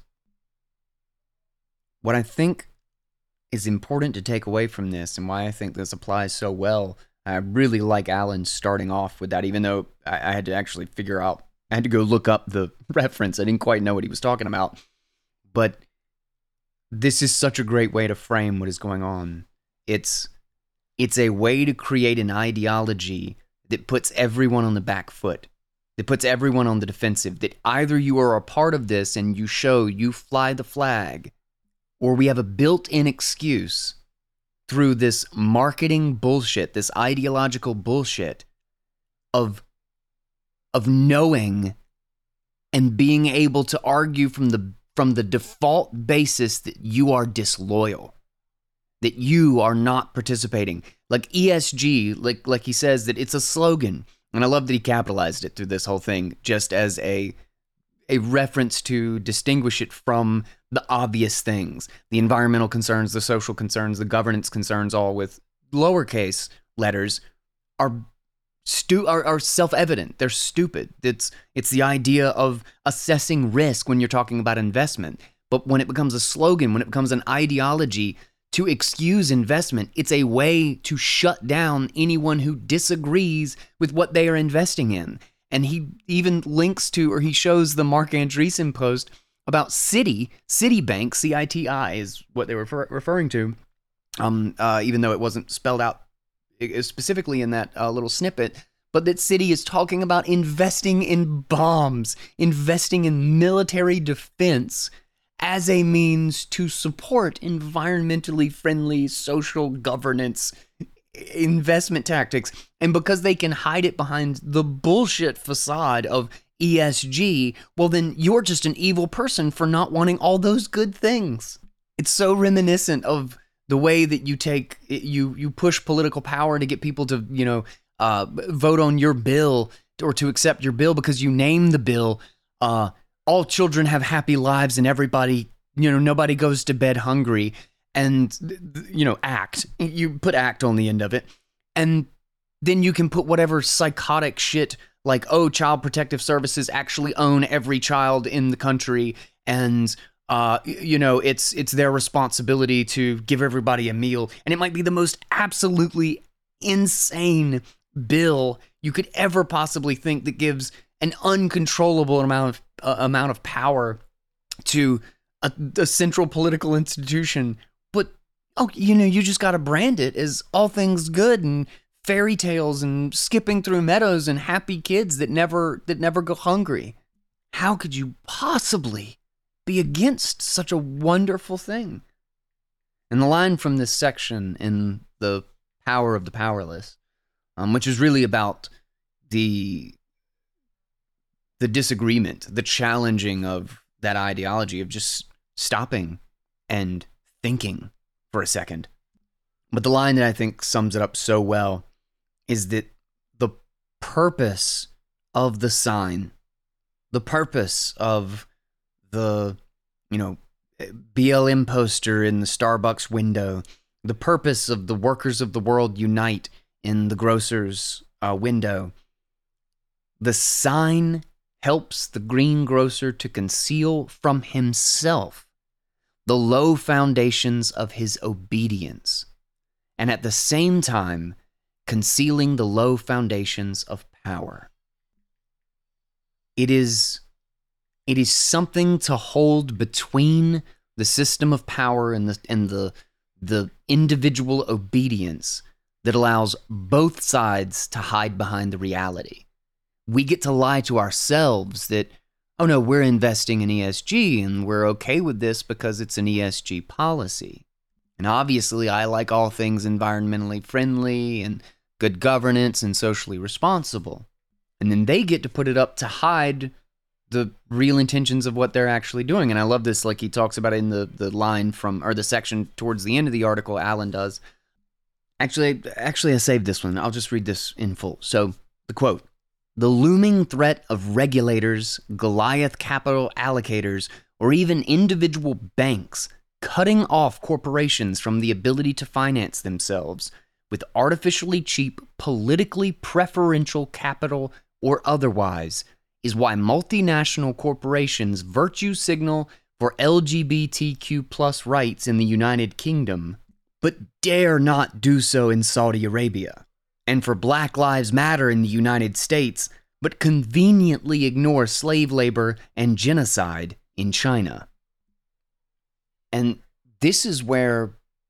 What I think is important to take away from this, and why I think this applies so well, I really like Alan starting off with that, even though I had to actually figure out, I had to go look up the reference. I didn't quite know what he was talking about. But this is such a great way to frame what is going on. It's a way to create an ideology that puts everyone on the back foot, that puts everyone on the defensive, that either you are a part of this and you show you fly the flag, or we have a built-in excuse through this marketing bullshit, this ideological bullshit of knowing and being able to argue from the default basis that you are disloyal, that you are not participating. Like ESG, like he says that it's a slogan, and I love that he capitalized it through this whole thing just as a reference to distinguish it from the obvious things, the environmental concerns, the social concerns, the governance concerns, all with lowercase letters, are self-evident. They're stupid. It's the idea of assessing risk when you're talking about investment. But when it becomes a slogan, when it becomes an ideology to excuse investment, it's a way to shut down anyone who disagrees with what they are investing in. And he even links to, or he shows the Mark Andreessen post about Citibank, C-I-T-I is what they were referring to, even though it wasn't spelled out specifically in that little snippet, but that city is talking about investing in bombs, investing in military defense as a means to support environmentally friendly social governance investment tactics. And because they can hide it behind the bullshit facade of ESG, well, then you're just an evil person for not wanting all those good things. It's so reminiscent of the way that you push political power to get people to, vote on your bill or to accept your bill because you name the bill, all children have happy lives and everybody, nobody goes to bed hungry, and, ACT. You put ACT on the end of it. And then you can put whatever psychotic shit like, oh, Child Protective Services actually own every child in the country, and it's their responsibility to give everybody a meal. And it might be the most absolutely insane bill you could ever possibly think that gives an uncontrollable amount of power to a central political institution. But you just got to brand it as all things good and fairy tales and skipping through meadows and happy kids that never go hungry. How could you possibly be against such a wonderful thing? And the line from this section in The Power of the Powerless, which is really about the disagreement, the challenging of that ideology of just stopping and thinking for a second. But the line that I think sums it up so well is that the purpose of the sign, the purpose of the, BLM poster in the Starbucks window, the purpose of the Workers of the World Unite in the grocer's window, the sign helps the greengrocer to conceal from himself the low foundations of his obedience, and at the same time concealing the low foundations of power. It is something to hold between the system of power and the individual obedience that allows both sides to hide behind the reality. We get to lie to ourselves that, oh no, we're investing in ESG and we're okay with this because it's an ESG policy. And obviously I like all things environmentally friendly and good governance and socially responsible. And then they get to put it up to hide the real intentions of what they're actually doing. And I love this, like he talks about it in the line from, or the section towards the end of the article, Alan does. Actually, I saved this one. I'll just read this in full. So, the quote, "The looming threat of regulators, Goliath capital allocators, or even individual banks cutting off corporations from the ability to finance themselves with artificially cheap, politically preferential capital or otherwise is why multinational corporations virtue signal for LGBTQ plus rights in the United Kingdom, but dare not do so in Saudi Arabia, and for Black Lives Matter in the United States, but conveniently ignore slave labor and genocide in China." And this is where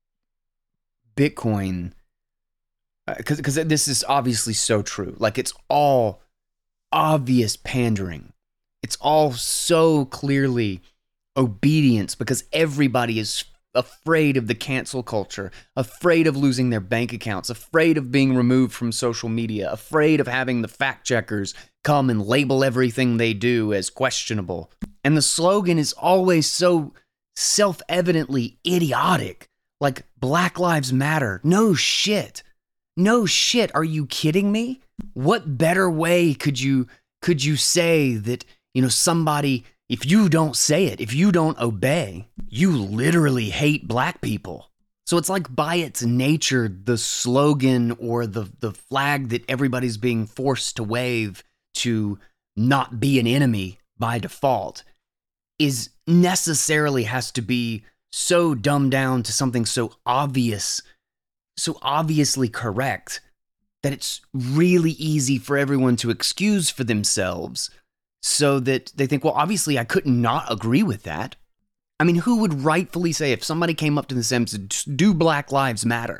Bitcoin, because this is obviously so true, like it's all obvious pandering. It's all so clearly obedience because everybody is afraid of the cancel culture, afraid of losing their bank accounts, afraid of being removed from social media, afraid of having the fact checkers come and label everything they do as questionable. And the slogan is always so self-evidently idiotic, like Black Lives Matter. No shit. No shit. Are you kidding me? What better way could you say that, somebody, if you don't say it, if you don't obey, you literally hate black people. So it's like by its nature, the slogan or the flag that everybody's being forced to wave to not be an enemy by default is necessarily has to be so dumbed down to something so obvious, so obviously correct, that it's really easy for everyone to excuse for themselves so that they think, well, obviously I couldn't not agree with that. I mean, who would rightfully say if somebody came up to them and said, do Black Lives Matter?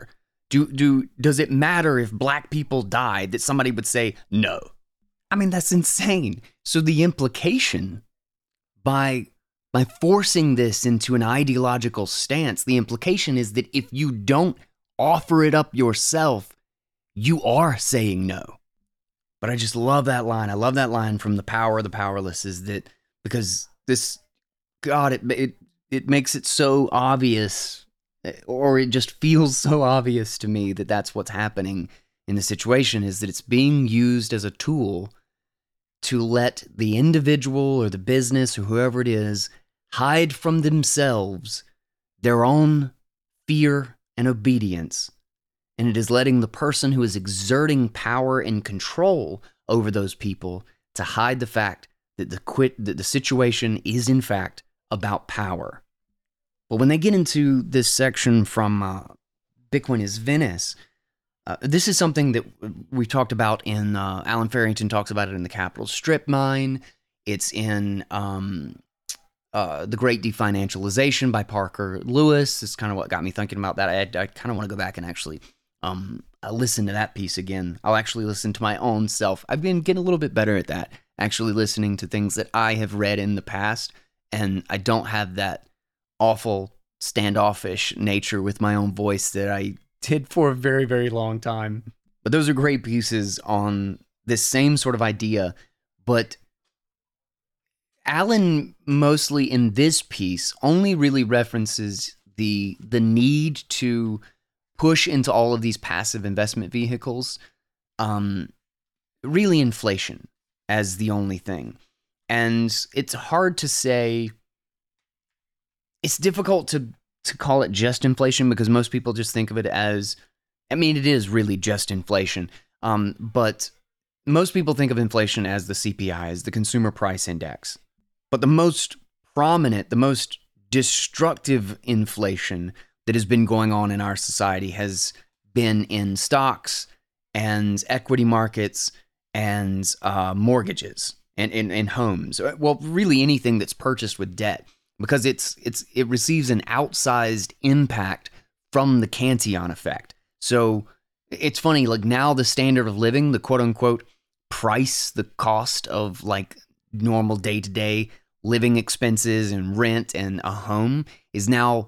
Does it matter if black people died that somebody would say no? I mean, that's insane. So the implication by forcing this into an ideological stance, the implication is that if you don't offer it up yourself, you are saying no. But I just love that line. I love that line from The Power of the Powerless, is that because this, God, it makes it so obvious, or it just feels so obvious to me that that's what's happening in the situation, is that it's being used as a tool to let the individual or the business or whoever it is hide from themselves their own fear and obedience. And it is letting the person who is exerting power and control over those people to hide the fact that the situation is in fact about power. But when they get into this section from Bitcoin is Venice, this is something that we talked about in, Alan Farrington talks about it in The Capital Strip Mine. It's in The Great Definancialization by Parker Lewis. It's kind of what got me thinking about that. I kind of want to go back and actually listen to that piece again. I'll actually listen to my own self. I've been getting a little bit better at that, actually listening to things that I have read in the past, and I don't have that awful standoffish nature with my own voice that I did for a very, very long time. But those are great pieces on this same sort of idea. But Alan, mostly in this piece, only really references the need to push into all of these passive investment vehicles, really inflation as the only thing. And it's hard to say, it's difficult to call it just inflation, because most people just think of it as, I mean, it is really just inflation. But most people think of inflation as the CPI, as the Consumer Price Index. But the most prominent, the most destructive inflation that has been going on in our society has been in stocks and equity markets and mortgages and in homes. Well, really anything that's purchased with debt, because it receives an outsized impact from the Cantillon effect. So it's funny, like now the standard of living, the quote unquote price, the cost of like normal day-to-day living expenses and rent and a home is now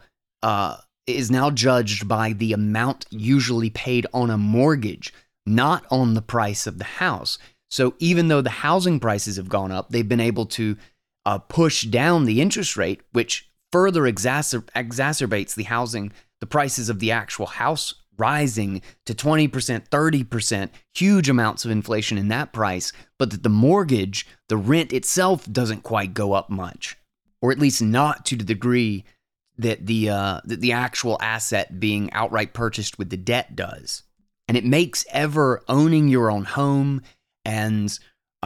judged by the amount usually paid on a mortgage, not on the price of the house. So even though the housing prices have gone up, they've been able to push down the interest rate, which further exacerbates the prices of the actual house rising to 20%, 30%, huge amounts of inflation in that price, but that the mortgage, the rent itself doesn't quite go up much, or at least not to the degree that the actual asset being outright purchased with the debt does. And it makes ever owning your own home and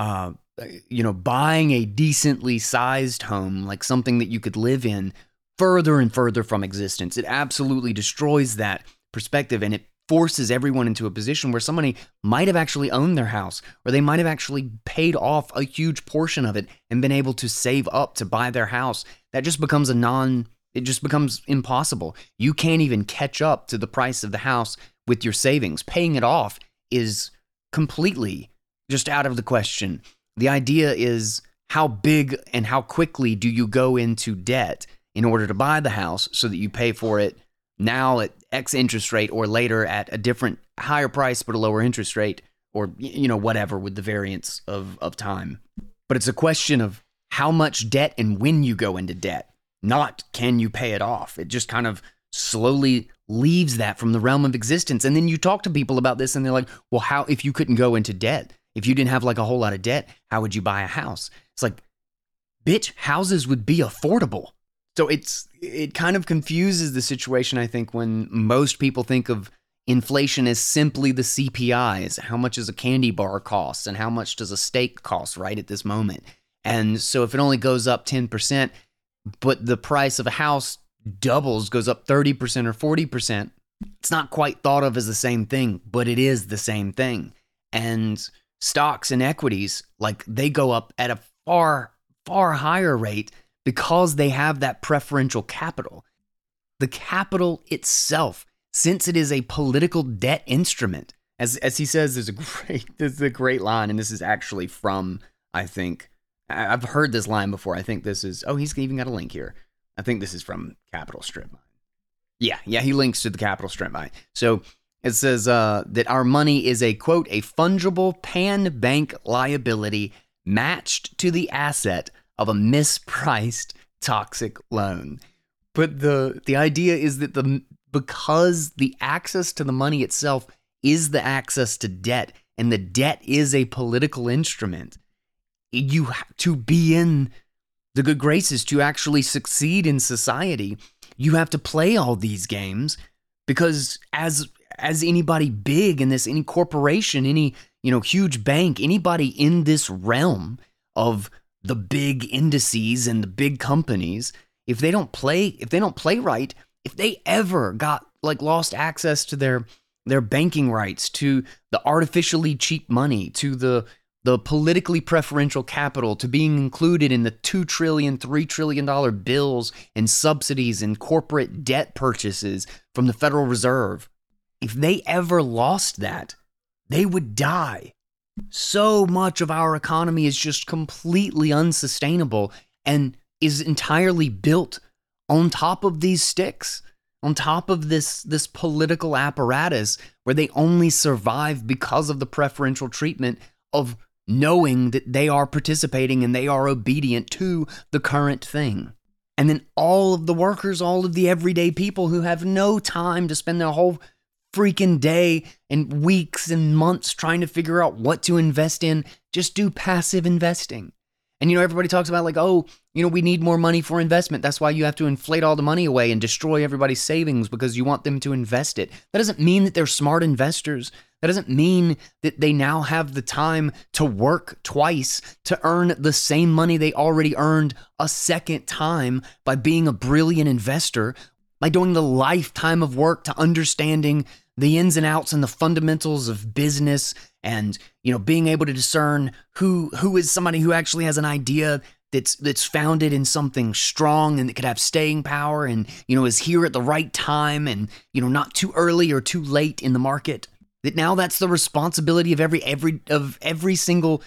buying a decently sized home, like something that you could live in, further and further from existence. It absolutely destroys that perspective, and it forces everyone into a position where somebody might have actually owned their house, or they might have actually paid off a huge portion of it and been able to save up to buy their house. That just becomes it just becomes impossible. You can't even catch up to the price of the house with your savings. Paying it off is completely just out of the question. The idea is, how big and how quickly do you go into debt in order to buy the house so that you pay for it now at X interest rate, or later at a different higher price but a lower interest rate, or whatever, with the variance of time. But it's a question of how much debt and when you go into debt, not can you pay it off. It just kind of slowly leaves that from the realm of existence. And then you talk to people about this and they're like, well, how, if you couldn't go into debt, if you didn't have like a whole lot of debt, how would you buy a house? It's like, bitch, houses would be affordable. So it kind of confuses the situation, I think, when most people think of inflation as simply the CPIs. How much does a candy bar cost and how much does a steak cost right at this moment? And so if it only goes up 10%, but the price of a house doubles, goes up 30% or 40%, it's not quite thought of as the same thing, but it is the same thing. And stocks and equities, like, they go up at a far, far higher rate because they have that preferential capital. The capital itself, since it is a political debt instrument. As he says, there's a great line, and this is actually from, I think, I've heard this line before. I think this is, he's even got a link here. I think this is from Capital Strip Mine. Yeah, he links to the Capital Strip Mine. So it says that our money is a, quote, a fungible pan-bank liability matched to the asset of a mispriced toxic loan. But the idea is that because the access to the money itself is the access to debt, and the debt is a political instrument, you have to be in the good graces to actually succeed in society. You have to play all these games because as anybody big in this, any corporation, any, huge bank, anybody in this realm of the big indices and the big companies, if they don't play right, if they ever got lost access to their banking rights, to the artificially cheap money, to the politically preferential capital, to being included in the $2 trillion, $3 trillion bills and subsidies and corporate debt purchases from the Federal Reserve, if they ever lost that, they would die. So much of our economy is just completely unsustainable and is entirely built on top of these sticks, on top of this political apparatus where they only survive because of the preferential treatment of knowing that they are participating and they are obedient to the current thing. And then all of the workers, all of the everyday people who have no time to spend their whole freaking day and weeks and months trying to figure out what to invest in, just do passive investing. And, everybody talks about we need more money for investment. That's why you have to inflate all the money away and destroy everybody's savings because you want them to invest it. That doesn't mean that they're smart investors. That doesn't mean that they now have the time to work twice to earn the same money they already earned a second time by being a brilliant investor, by doing the lifetime of work to understanding the ins and outs and the fundamentals of business and, being able to discern who is somebody who actually has an idea that's founded in something strong and that could have staying power and, is here at the right time and, not too early or too late in the market. That now that's the responsibility of every single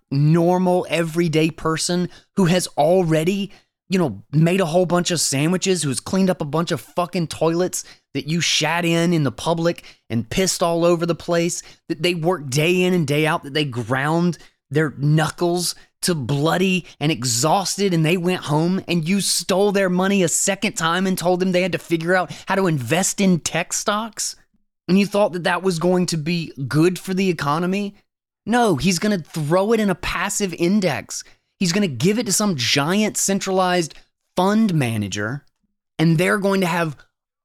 normal everyday person who has already made a whole bunch of sandwiches, who's cleaned up a bunch of fucking toilets that you shat in the public and pissed all over the place, that they work day in and day out, that they ground their knuckles to bloody and exhausted, and they went home and you stole their money a second time and told them they had to figure out how to invest in tech stocks? And you thought that was going to be good for the economy? No, he's going to throw it in a passive index. He's going to give it to some giant centralized fund manager, and they're going to have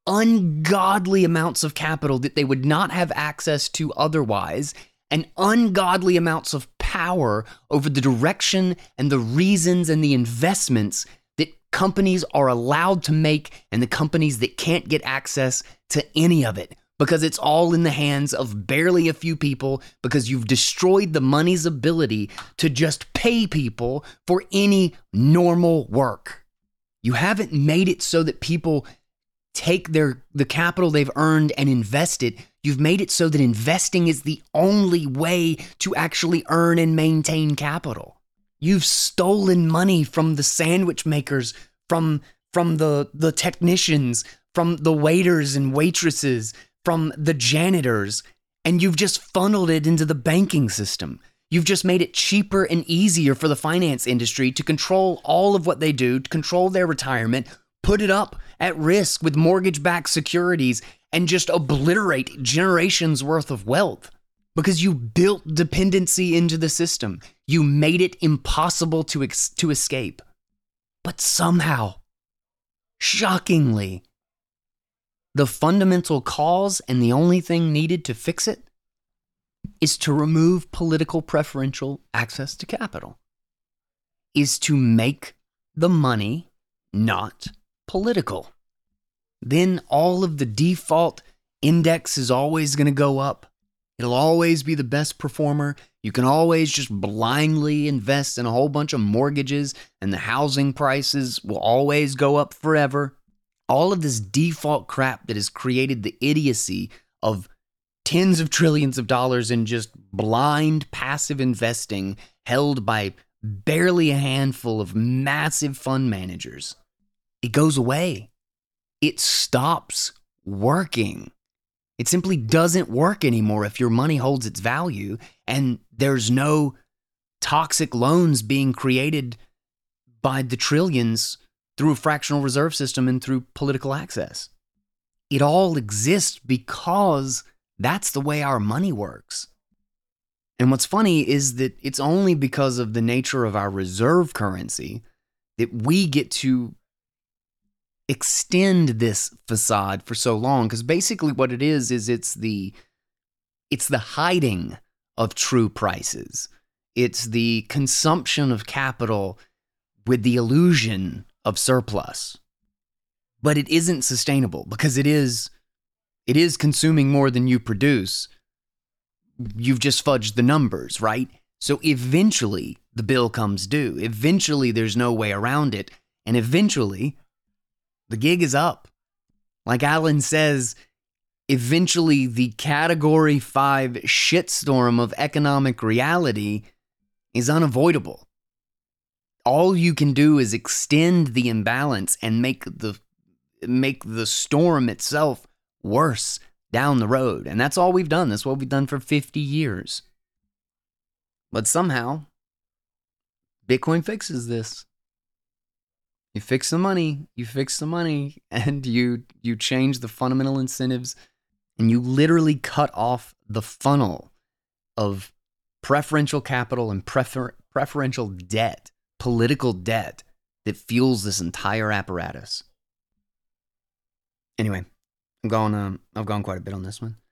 ungodly amounts of capital that they would not have access to otherwise, and ungodly amounts of power over the direction and the reasons and the investments that companies are allowed to make and the companies that can't get access to any of it. Because it's all in the hands of barely a few people, because you've destroyed the money's ability to just pay people for any normal work. You haven't made it so that people take the capital they've earned and invest it. You've made it so that investing is the only way to actually earn and maintain capital. You've stolen money from the sandwich makers, from the technicians, from the waiters and waitresses, from the janitors, and you've just funneled it into the banking system. You've just made it cheaper and easier for the finance industry to control all of what they do, to control their retirement, put it up at risk with mortgage-backed securities, and just obliterate generations worth of wealth. Because you built dependency into the system. You made it impossible to escape. But somehow, shockingly, the fundamental cause and the only thing needed to fix it is to remove political preferential access to capital, is to make the money not political. Then all of the default index is always going to go up. It'll always be the best performer. You can always just blindly invest in a whole bunch of mortgages, and the housing prices will always go up forever. All of this default crap that has created the idiocy of tens of trillions of dollars in just blind passive investing held by barely a handful of massive fund managers. It goes away. It stops working. It simply doesn't work anymore if your money holds its value and there's no toxic loans being created by the trillions through a fractional reserve system and through political access. It all exists because that's the way our money works. And what's funny is that it's only because of the nature of our reserve currency that we get to extend this facade for so long. Because basically what it is it's the hiding of true prices. It's the consumption of capital with the illusion of surplus. But it isn't sustainable because it is consuming more than you produce. You've just fudged the numbers, right? So eventually the bill comes due. Eventually there's no way around it. And eventually the gig is up. Like Alan says, eventually the Category 5 shitstorm of economic reality is unavoidable. All you can do is extend the imbalance and make the storm itself worse down the road. And that's all we've done. That's what we've done for 50 years. But somehow, Bitcoin fixes this. You fix the money, and you change the fundamental incentives, and you literally cut off the funnel of preferential capital and preferential debt, political debt that fuels this entire apparatus. Anyway, I've gone quite a bit on this one.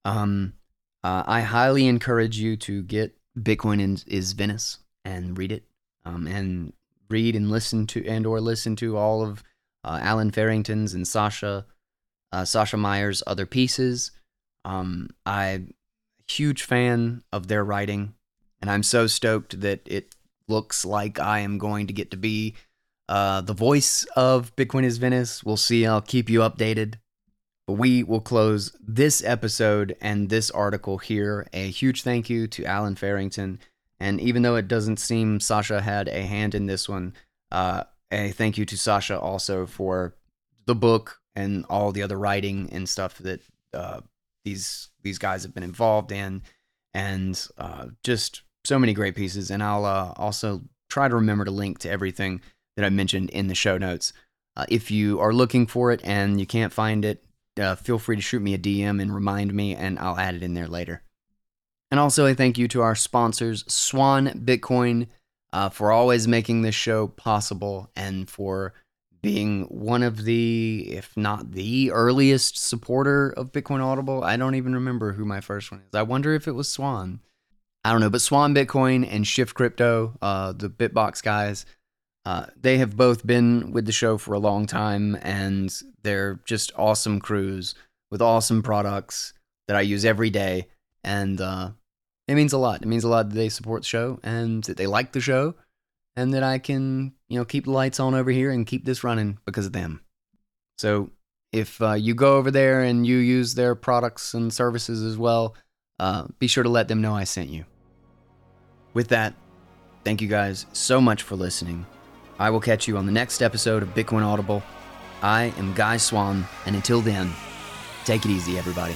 I highly encourage you to get Bitcoin is Venice and read it, and read and listen to all of Alan Farrington's and Sasha Meyer's other pieces. I'm a huge fan of their writing, and I'm so stoked that it looks like I am going to get to be the voice of Bitcoin is Venice. We'll see. I'll keep you updated. But we will close this episode and this article here. A huge thank you to Alan Farrington. And even though it doesn't seem Sasha had a hand in this one, a thank you to Sasha also for the book and all the other writing and stuff that these guys have been involved in. And just so many great pieces. And I'll also try to remember to link to everything that I mentioned in the show notes. If you are looking for it and you can't find it, feel free to shoot me a DM and remind me, and I'll add it in there later. And also a thank you to our sponsors, Swan Bitcoin, for always making this show possible and for being one of the, if not the earliest supporter of Bitcoin Audible. I don't even remember who my first one is. I wonder if it was Swan. I don't know, but Swan Bitcoin and Shift Crypto, the Bitbox guys, they have both been with the show for a long time, and they're just awesome crews with awesome products that I use every day. And it means a lot. It means a lot that they support the show and that they like the show and that I can, keep the lights on over here and keep this running because of them. So if you go over there and you use their products and services as well, be sure to let them know I sent you. With that, thank you guys so much for listening. I will catch you on the next episode of Bitcoin Audible. I am Guy Swan, and until then, take it easy, everybody.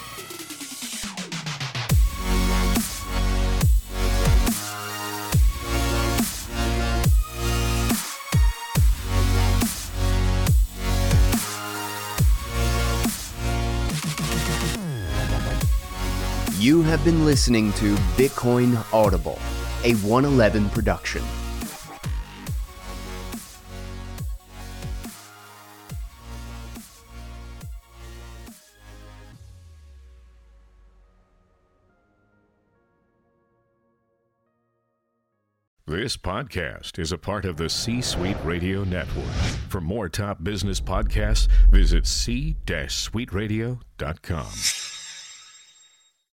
You have been listening to Bitcoin Audible, a 111 production. This podcast is a part of the C-Suite Radio Network. For more top business podcasts, visit c-suiteradio.com.